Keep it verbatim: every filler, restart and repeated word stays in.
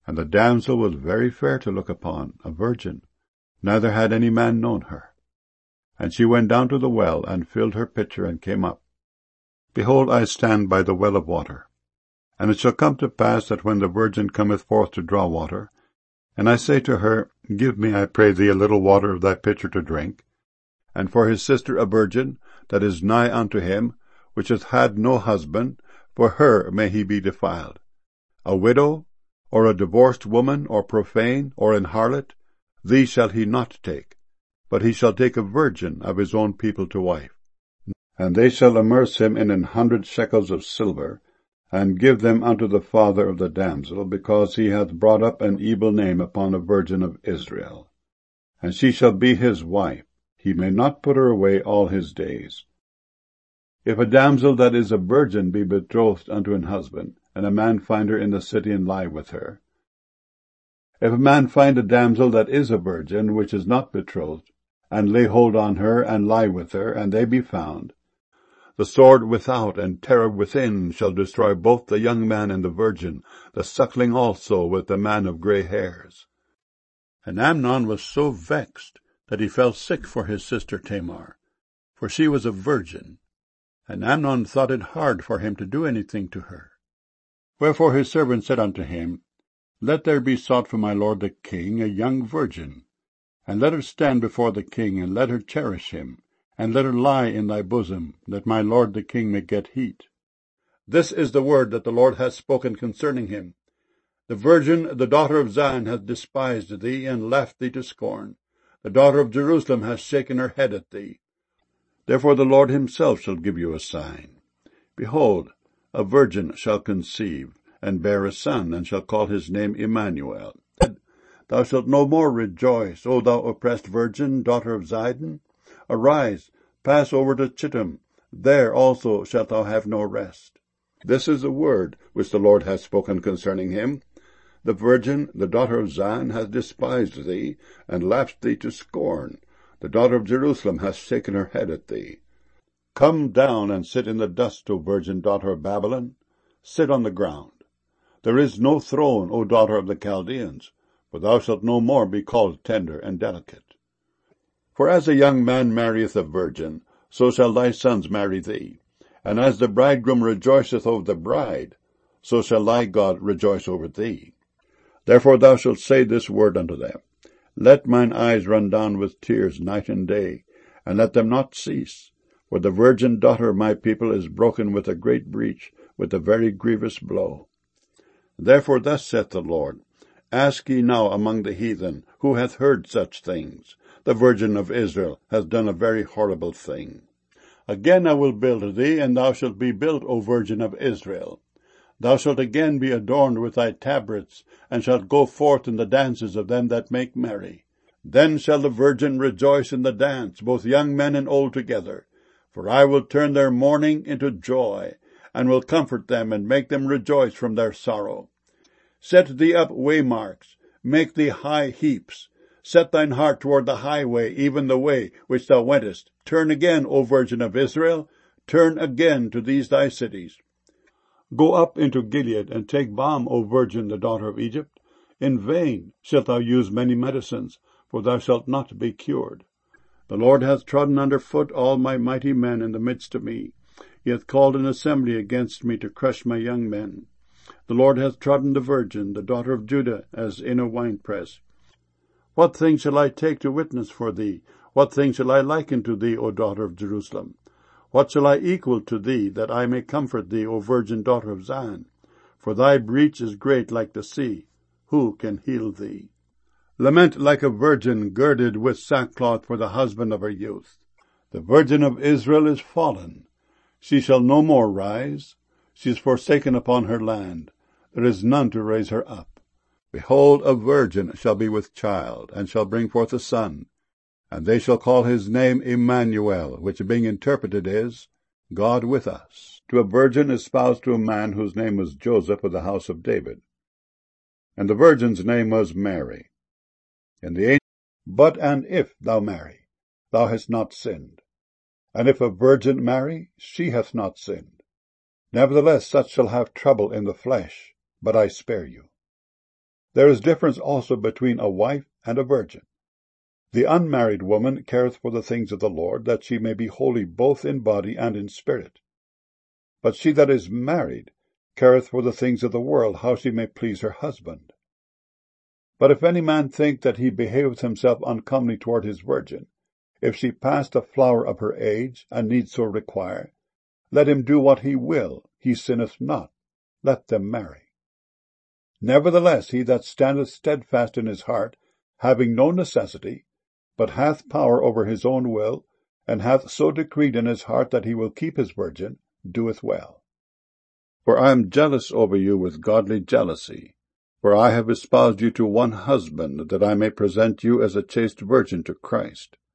And the damsel was very fair to look upon, a virgin, neither had any man known her. And she went down to the well, and filled her pitcher, and came up. Behold, I stand by the well of water. And it shall come to pass that when the virgin cometh forth to draw water, and I say to her, Give me, I pray thee, a little water of thy pitcher to drink, and for his sister a virgin, that is nigh unto him, which hath had no husband, for her may he be defiled. A widow, or a divorced woman, or profane, or an harlot, these shall he not take, but he shall take a virgin of his own people to wife. And they shall immerse him in an hundred shekels of silver, and give them unto the father of the damsel, because he hath brought up an evil name upon a virgin of Israel. And she shall be his wife, he may not put her away all his days. If a damsel that is a virgin be betrothed unto an husband, and a man find her in the city, and lie with her. If a man find a damsel that is a virgin, which is not betrothed, and lay hold on her, and lie with her, and they be found, the sword without and terror within shall destroy both the young man and the virgin, the suckling also with the man of grey hairs. And Amnon was so vexed that he fell sick for his sister Tamar, for she was a virgin. And Amnon thought it hard for him to do anything to her. Wherefore his servant said unto him, Let there be sought for my lord the king a young virgin, and let her stand before the king, and let her cherish him, and let her lie in thy bosom, that my lord the king may get heat. This is the word that the Lord hath spoken concerning him. The virgin, the daughter of Zion, hath despised thee, and laughed thee to scorn. The daughter of Jerusalem hath shaken her head at thee. Therefore the Lord himself shall give you a sign. Behold, a virgin shall conceive, and bear a son, and shall call his name Emmanuel. Thou shalt no more rejoice, O thou oppressed virgin, daughter of Zidon. Arise, pass over to Chittim, there also shalt thou have no rest. This is the word which the Lord hath spoken concerning him. The virgin, the daughter of Zion, hath despised thee, and laughed thee to scorn. The daughter of Jerusalem hath shaken her head at thee. Come down and sit in the dust, O virgin daughter of Babylon. Sit on the ground. There is no throne, O daughter of the Chaldeans, for thou shalt no more be called tender and delicate. For as a young man marrieth a virgin, so shall thy sons marry thee. And as the bridegroom rejoiceth over the bride, so shall thy God rejoice over thee. Therefore thou shalt say this word unto them, Let mine eyes run down with tears night and day, and let them not cease. For the virgin daughter of my people is broken with a great breach, with a very grievous blow. Therefore thus saith the Lord, Ask ye now among the heathen, who hath heard such things? The virgin of Israel hath done a very horrible thing. Again I will build thee, and thou shalt be built, O virgin of Israel. Thou shalt again be adorned with thy tabrets, and shalt go forth in the dances of them that make merry. Then shall the virgin rejoice in the dance, both young men and old together. For I will turn their mourning into joy, and will comfort them, and make them rejoice from their sorrow. Set thee up waymarks, make thee high heaps. Set thine heart toward the highway, even the way which thou wentest. Turn again, O virgin of Israel, turn again to these thy cities. Go up into Gilead, and take balm, O virgin, the daughter of Egypt. In vain shalt thou use many medicines, for thou shalt not be cured. The Lord hath trodden under foot all my mighty men in the midst of me. He hath called an assembly against me to crush my young men. The Lord hath trodden the virgin, the daughter of Judah, as in a winepress. What thing shall I take to witness for thee? What thing shall I liken to thee, O daughter of Jerusalem? What shall I equal to thee, that I may comfort thee, O virgin daughter of Zion? For thy breach is great like the sea. Who can heal thee? Lament like a virgin girded with sackcloth for the husband of her youth. The virgin of Israel is fallen. She shall no more rise. She is forsaken upon her land. There is none to raise her up. Behold, a virgin shall be with child, and shall bring forth a son. And they shall call his name Emmanuel, which being interpreted is, God with us. To a virgin espoused to a man whose name was Joseph of the house of David. And the virgin's name was Mary. And the angel, But and if thou marry, thou hast not sinned. And if a virgin marry, she hath not sinned. Nevertheless such shall have trouble in the flesh, but I spare you. There is difference also between a wife and a virgin. The unmarried woman careth for the things of the Lord, that she may be holy both in body and in spirit. But she that is married careth for the things of the world, how she may please her husband. But if any man think that he behaveth himself uncomely toward his virgin, if she pass the flower of her age, and need so require, let him do what he will, he sinneth not. Let them marry. Nevertheless, he that standeth steadfast in his heart, having no necessity, but hath power over his own will, and hath so decreed in his heart that he will keep his virgin, doeth well. For I am jealous over you with godly jealousy, for I have espoused you to one husband, that I may present you as a chaste virgin to Christ.